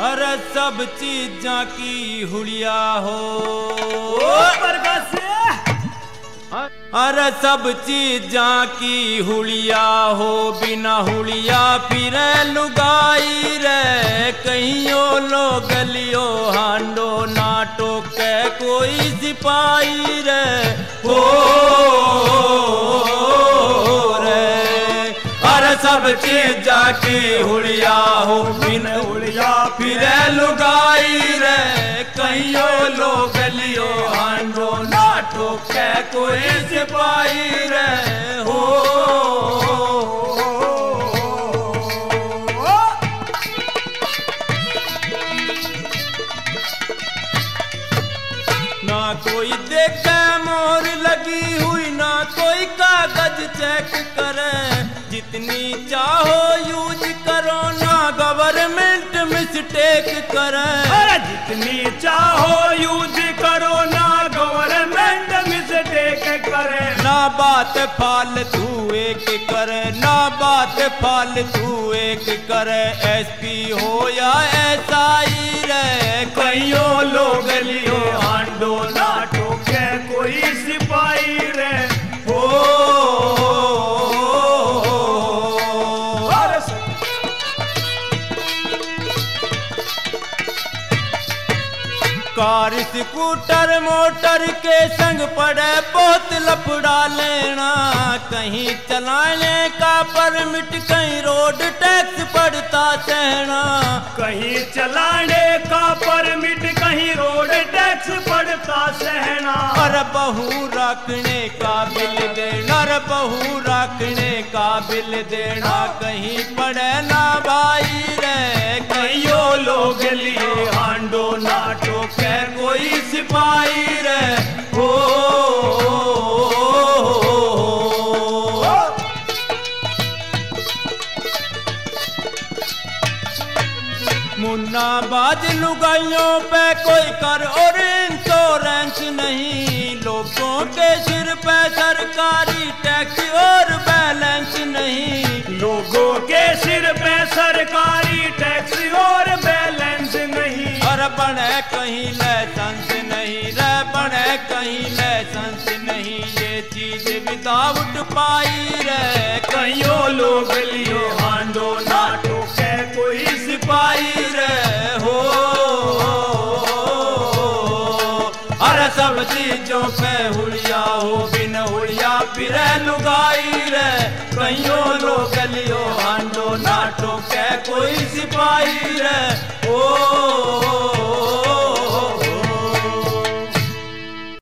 अरे सब चीजा की हुलिया हो, अरे सब चीजा की हुलिया हो, बिना हुलिया फिर लुगाई रे। कहियो लो गलियो हांडो नाटो के कोई सिपाही रे हो रे। अरे सब चीजा की हुलिया हो, बिना हुलिया फिर लुगाई रे। कहियो लो गलियो हांडो नाटो के कोई सिपाही रे हो। ना कोई देखे मोहर लगी हुई, ना कोई कागज चेक करे। जितनी चाहो यूज करो, ना गवर्नमेंट मिस्टेक करे। अरे जितनी चाहो यूज करो, ना गवर्नमेंट मिस्टेक करे। ना बात फालतू एक करे, ना बात फालतू एक करे। एसपी हो या एसआई रे, कहियो लोग लियो हांडो नाटो के कोई सिपाही रे हो। कार स्कूटर मोटर के संग पड़े बहुत लफड़ा लेना। कहीं चलाने का परमिट, कहीं रोड टैक्स पड़ता सहना। कहीं चलाने का परमिट, कहीं रोड टैक्स पड़ता सहना। अरे बहू रखने का बिल देना, अरे बहू रखने का बिल देना। कहीं पड़े ना भाई रे, कहियो लोग लिए हांडो नाटो के कोई सिपाही रे हो। मुन्नाबाज लुगाइयों पे कोई कर और इंश्योरेंस नहीं। लोगों के सिर पे सरकारी टैक्स और बैलेंस नहीं। लोगों के सिर पे सरकारी टैक्स और बैलेंस नहीं। अरे बने कहीं लाइसेंस नहीं रे, बने कहीं लाइसेंस नहीं। ये चीज विदाउट पाई रे, कहियो लोग लियो हांडो नाटो के कोई सिपाही रे हो। अरे सब चीजों पे हुलिया हो, बिन हुलिया फिर लुगाई रे। कहियो लोग लियो हांडो नाटो के कोई सिपाही रे हो।